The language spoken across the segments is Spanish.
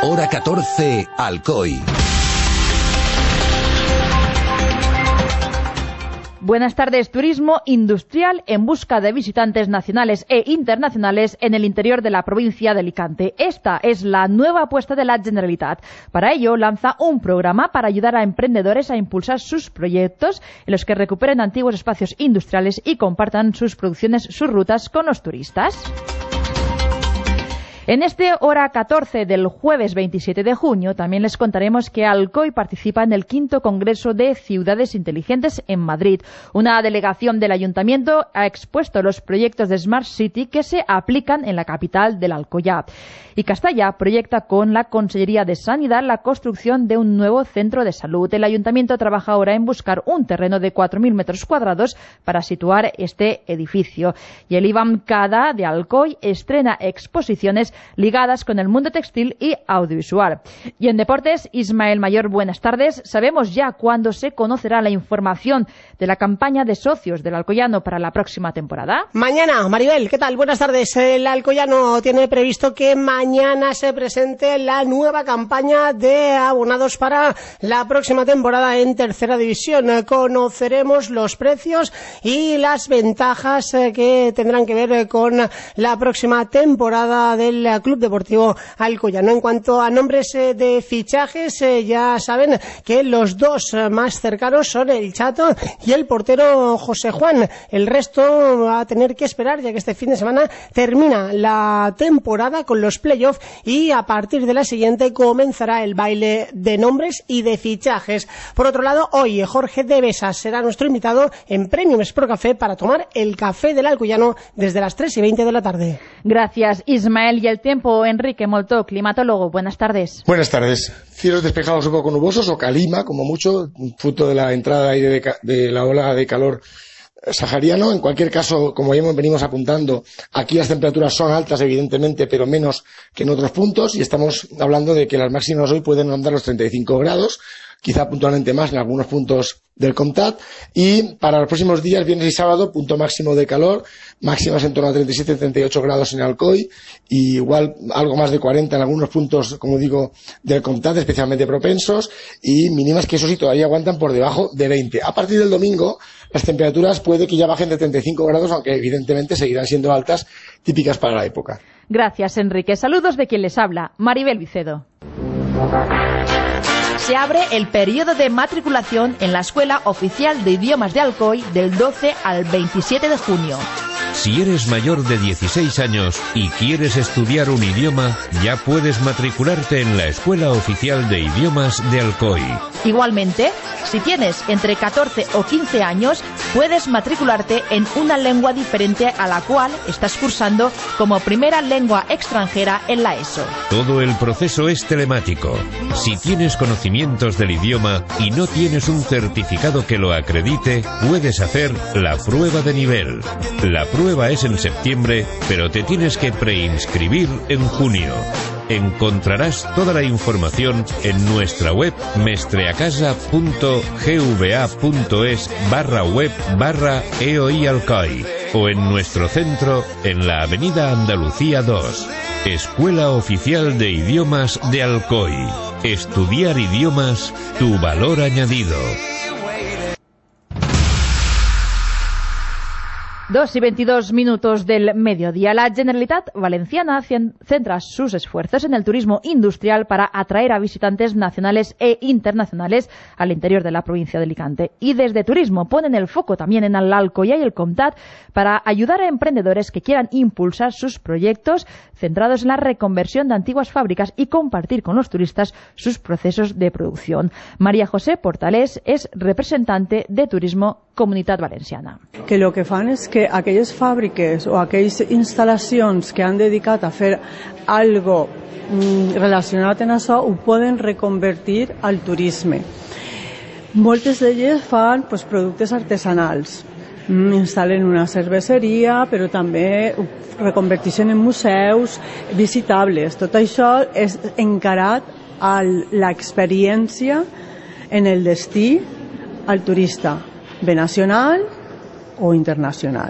Hora 14, Alcoy. Buenas tardes. Turismo industrial en busca de visitantes nacionales e internacionales en el interior de la provincia de Alicante. Esta es la nueva apuesta de la Generalitat. Para ello, lanza un programa para ayudar a emprendedores a impulsar sus proyectos en los que recuperen antiguos espacios industriales y compartan sus producciones, sus rutas con los turistas. En este Hora 14 del jueves 27 de junio también les contaremos que Alcoy participa en el 5º Congreso de Ciudades Inteligentes en Madrid. Una delegación del Ayuntamiento ha expuesto los proyectos de Smart City que se aplican en la capital del Alcoyá. Y Castalla proyecta con la Consellería de Sanidad la construcción de un nuevo centro de salud. El Ayuntamiento trabaja ahora en buscar un terreno de 4.000 metros cuadrados para situar este edificio. Y el IBAM CADA de Alcoy estrena exposiciones ligadas con el mundo textil y audiovisual. Y en deportes, Ismael Mayor, buenas tardes. ¿Sabemos ya cuándo se conocerá la información de la campaña de socios del Alcoyano para la próxima temporada? Mañana, Maribel, ¿qué tal? Buenas tardes. El Alcoyano tiene previsto que mañana se presente la nueva campaña de abonados para la próxima temporada en Tercera División. Conoceremos los precios y las ventajas que tendrán que ver con la próxima temporada del Club Deportivo Alcoyano. En cuanto a nombres de fichajes, ya saben que los dos más cercanos son el Chato y el portero José Juan. El resto va a tener que esperar, ya que este fin de semana termina la temporada con los playoffs y a partir de la siguiente comenzará el baile de nombres y de fichajes. Por otro lado, hoy Jorge de Besas será nuestro invitado en Premium Sport Café para tomar el café del Alcoyano desde las 3:20 de la tarde. Gracias, Ismael. Y el tiempo, Enrique Moltó, climatólogo. Buenas tardes. Buenas tardes. Cielos despejados un poco nubosos o calima, como mucho, fruto de la entrada de aire de la ola de calor sahariano. En cualquier caso, como ya venimos apuntando, aquí las temperaturas son altas, evidentemente, pero menos que en otros puntos, y estamos hablando de que las máximas hoy pueden rondar los 35 grados, quizá puntualmente más en algunos puntos del Comtat, y para los próximos días, viernes y sábado, punto máximo de calor, máximas en torno a 37-38 grados en Alcoy, y igual algo más de 40 en algunos puntos, como digo, del Comtat, especialmente propensos, y mínimas que eso sí todavía aguantan por debajo de 20. A partir del domingo, las temperaturas puede que ya bajen de 35 grados, aunque evidentemente seguirán siendo altas, típicas para la época. Gracias, Enrique. Saludos de quien les habla, Maribel Vicedo. Se abre el periodo de matriculación en la Escuela Oficial de Idiomas de Alcoy del 12 al 27 de junio. Si eres mayor de 16 años y quieres estudiar un idioma, ya puedes matricularte en la Escuela Oficial de Idiomas de Alcoy. Igualmente, si tienes entre 14 o 15 años, puedes matricularte en una lengua diferente a la cual estás cursando como primera lengua extranjera en la ESO. Todo el proceso es telemático. Si tienes conocimientos del idioma y no tienes un certificado que lo acredite, puedes hacer la prueba de nivel. La prueba es en septiembre, pero te tienes que preinscribir en junio. Encontrarás toda la información en nuestra web mestreacasa.gva.es/web/EOI Alcoy o en nuestro centro en la Avenida Andalucía 2. Escuela Oficial de Idiomas de Alcoy. Estudiar idiomas, tu valor añadido. 2:22 del mediodía. La Generalitat Valenciana centra sus esfuerzos en el turismo industrial para atraer a visitantes nacionales e internacionales al interior de la provincia de Alicante. Y desde Turismo ponen el foco también en el Alcoyá y el Comtat para ayudar a emprendedores que quieran impulsar sus proyectos centrados en la reconversión de antiguas fábricas y compartir con los turistas sus procesos de producción. María José Portales es representante de Turismo Comunitat Valenciana. Que lo que fan és que aquelles fàbriques o aquelles instal·lacions que han dedicat a fer algo relacionat amb això ho poden reconvertir al turisme. Moltes d'elles fan productes artesanals, instal·len una cerveseria, però també reconverteixen en museus visitables. Tot això és encarat a l'experiència en el destí al turista, bé nacional o internacional.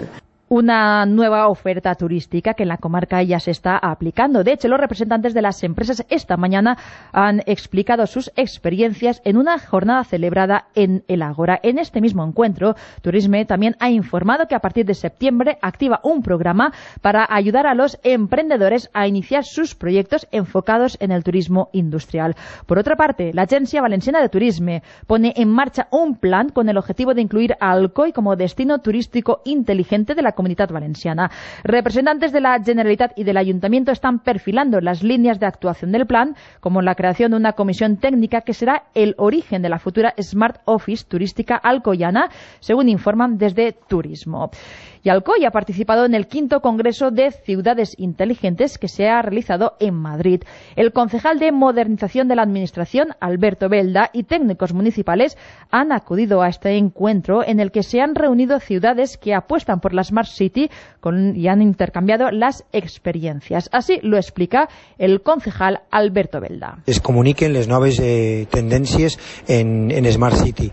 una nueva oferta turística que en la comarca ya se está aplicando. De hecho, los representantes de las empresas esta mañana han explicado sus experiencias en una jornada celebrada en el Ágora. En este mismo encuentro, Turisme también ha informado que a partir de septiembre activa un programa para ayudar a los emprendedores a iniciar sus proyectos enfocados en el turismo industrial. Por otra parte, la Agencia Valenciana de Turisme pone en marcha un plan con el objetivo de incluir a Alcoi como destino turístico inteligente de la Comunitat Valenciana. Representantes de la Generalitat y del Ayuntamiento están perfilando las líneas de actuación del plan, como la creación de una comisión técnica que será el origen de la futura Smart Office turística alcoyana, según informan desde Turismo. Y Alcoi ha participado en el 5º Congreso de Ciudades Inteligentes que se ha realizado en Madrid. El concejal de Modernización de la Administración, Alberto Belda, y técnicos municipales han acudido a este encuentro en el que se han reunido ciudades que apuestan por la Smart City y han intercambiado las experiencias. Así lo explica el concejal Alberto Belda. Es comuniquen les noves tendències en Smart City,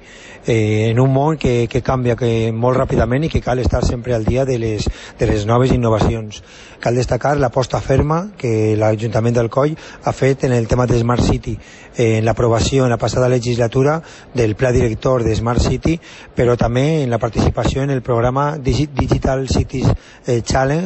en un món que canvia molt ràpidament i que cal estar sempre al dia de les noves innovacions. Cal destacar l'aposta ferma que l'Ajuntament d'Alcoi ha fet en el tema de Smart City, en l'aprovació en la passada legislatura del Pla Director de Smart City, però també en la participació en el programa Digital Cities Challenge.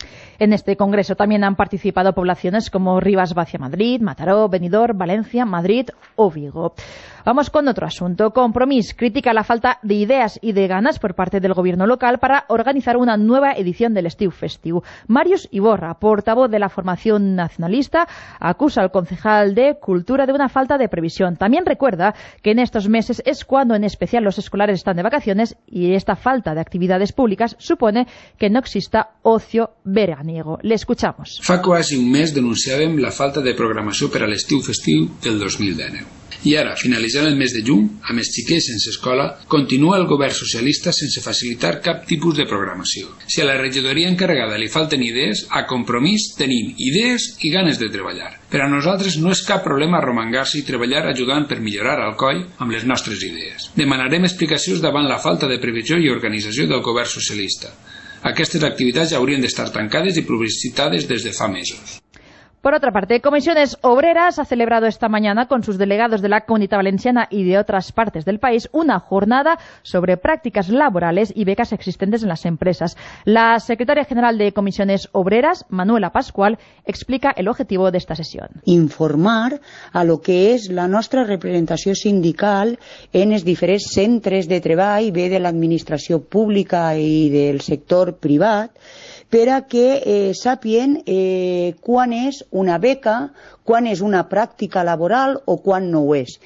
En este congreso también han participado poblaciones como Rivas-Vacia-Madrid, Mataró, Benidorm, Valencia, Madrid o Vigo. Vamos con otro asunto. Compromís critica la falta de ideas y de ganas por parte del gobierno local para organizar una nueva edición del Estiu Festiu. Màrius Iborra, portavoz de la formación nacionalista, acusa al concejal de Cultura de una falta de previsión. También recuerda que en estos meses es cuando en especial los escolares están de vacaciones y esta falta de actividades públicas supone que no exista ocio veraniego. Le escuchamos. Fa quasi un mes denunciàvem la falta de programació per a l'estiu festiu del 2019. I ara, finalitzant el mes de juny, amb els xiquets sense escola, continua el govern socialista sense facilitar cap tipus de programació. Si a la regidoria encarregada li falten idees, a Compromís tenim idees i ganes de treballar. Per a nosaltres no és cap problema arromangar-se i treballar ajudant per millorar Alcoi amb les nostres idees. Demanarem explicacions davant la falta de previsió i organització del govern socialista. Aquestes activitats ja haurien d'estar tancades i publicitades des de fa mesos. Por otra parte, Comisiones Obreras ha celebrado esta mañana con sus delegados de la Comunidad Valenciana y de otras partes del país una jornada sobre prácticas laborales y becas existentes en las empresas. La secretaria general de Comisiones Obreras, Manuela Pascual, explica el objetivo de esta sesión. Informar a lo que és la nostra representació sindical en els diferents centres de treball, bé de l'administració pública i del sector privat, per a que sàpien quan és una beca, quan és una pràctica laboral o quan no ho és.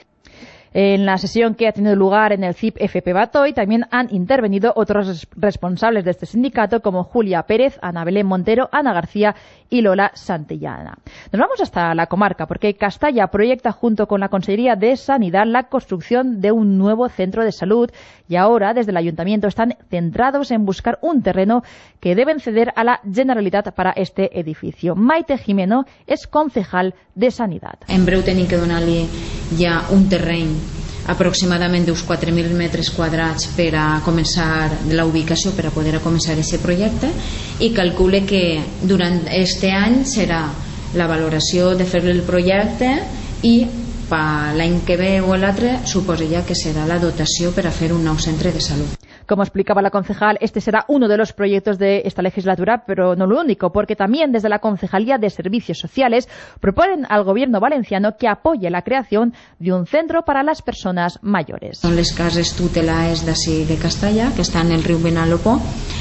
En la sesión que ha tenido lugar en el CIP FP Batoy también han intervenido otros responsables de este sindicato como Julia Pérez, Ana Belén Montero, Ana García y Lola Santillana. Nos vamos hasta la comarca porque Castalla proyecta junto con la Consejería de Sanidad la construcción de un nuevo centro de salud y ahora desde el Ayuntamiento están centrados en buscar un terreno que deben ceder a la Generalitat para este edificio. Maite Jimeno és concejal de Sanidad. En breu tenim que donar-li ja un terreny aproximadament d'uns 4.000 metres quadrats per a començar la ubicació, per a poder començar aquest projecte, i calcule que durant aquest any serà la valoració de fer el projecte i per l'any que ve o l'altre suposo ja que serà la dotació per a fer un nou centre de salut. Como explicaba la concejal, este será uno de los proyectos de esta legislatura, pero no lo único, porque también desde la Concejalía de Servicios Sociales proponen al Gobierno valenciano que apoye la creación de un centro para las personas mayores. Són les cases tutelades d'ací de Castalla, que estan en el riu Vinalopó.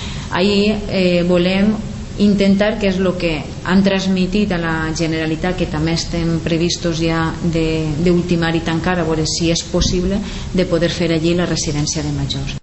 Ahí volem intentar, que és el que han transmitit a la Generalitat, que també estem previstos ja d'ultimar i tancar, a veure si és possible de poder fer allí la residència de majors.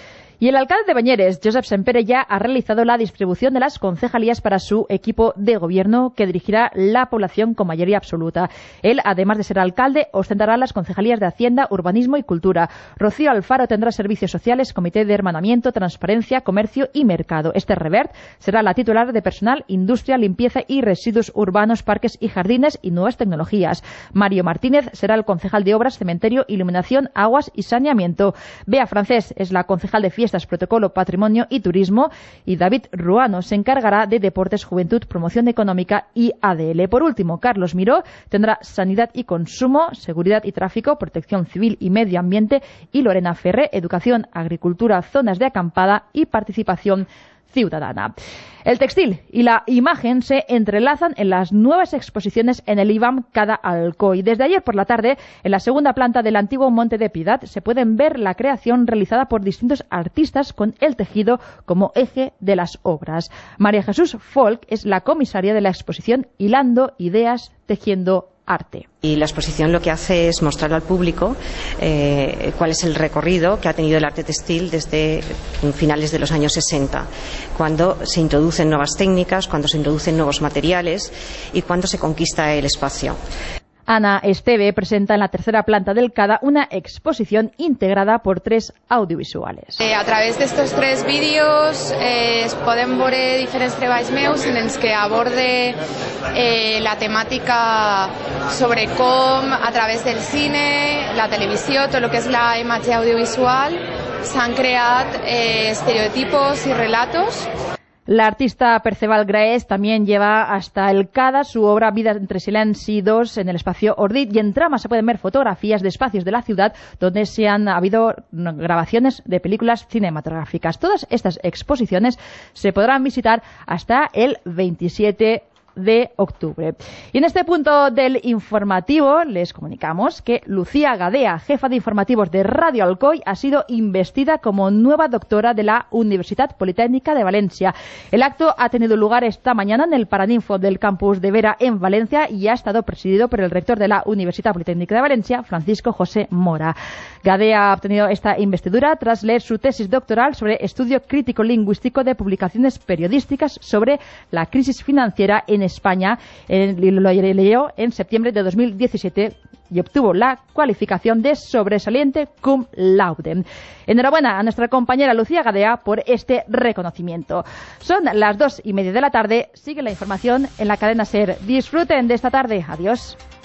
Y el alcalde de Bañeres, Josep Sempere, ya ha realizado la distribución de las concejalías para su equipo de gobierno que dirigirá la población con mayoría absoluta. Él, además de ser alcalde, ostentará las concejalías de Hacienda, Urbanismo y Cultura. Rocío Alfaro tendrá Servicios Sociales, Comité de Hermanamiento, Transparencia, Comercio y Mercado. Esther Revert será la titular de Personal, Industria, Limpieza y Residuos Urbanos, Parques y Jardines y Nuevas Tecnologías. Mario Martínez será el concejal de Obras, Cementerio, Iluminación, Aguas y Saneamiento. Bea Francés es la concejal de Fiestas Fiestas, Protocolo, Patrimonio y Turismo, y David Ruano se encargará de Deportes, Juventud, Promoción Económica y ADL. Por último, Carlos Miró tendrá Sanidad y Consumo, Seguridad y Tráfico, Protección Civil y Medio Ambiente, y Lorena Ferré, Educación, Agricultura, Zonas de Acampada y Participación Ciudadana. El textil y la imagen se entrelazan en las nuevas exposiciones en el IBAM Cada Alcoy. Desde ayer por la tarde, en la segunda planta del antiguo Monte de Piedad, se pueden ver la creación realizada por distintos artistas con el tejido como eje de las obras. María Jesús Folk es la comisaria de la exposición Hilando Ideas, Tejiendo Arte. Y la exposición lo que hace es mostrar al público cuál es el recorrido que ha tenido el arte textil desde finales de los años 60, cuando se introducen nuevas técnicas, cuando se introducen nuevos materiales y cuando se conquista el espacio. Ana Esteve presenta en la tercera planta del CADA una exposición integrada por 3 audiovisuales. A través d'estos 3 vídeos podem veure diferents treballs meus en els que aborde la temàtica sobre com a través del cine, la televisió, tot el que és la imatge audiovisual, s'han creat estereotipos y relatos. La artista Perceval Graés también lleva hasta el CADA su obra Vida entre Silenci 2 en el espacio Ordit, y en trama se pueden ver fotografías de espacios de la ciudad donde se han habido grabaciones de películas cinematográficas. Todas estas exposiciones se podrán visitar hasta el 27 de octubre. Y en este punto del informativo les comunicamos que Lucía Gadea, jefa de informativos de Radio Alcoy, ha sido investida como nueva doctora de la Universitat Politécnica de Valencia. El acto ha tenido lugar esta mañana en el Paraninfo del campus de Vera en Valencia y ha estado presidido por el rector de la Universitat Politécnica de Valencia, Francisco José Mora. Gadea ha obtenido esta investidura tras leer su tesis doctoral sobre estudio crítico lingüístico de publicaciones periodísticas sobre la crisis financiera en España. Lo leyó en septiembre de 2017 y obtuvo la cualificación de sobresaliente cum laude. Enhorabuena a nuestra compañera Lucía Gadea por este reconocimiento. Son las 2:30 de la tarde. Sigue la información en la cadena SER. Disfruten de esta tarde. Adiós.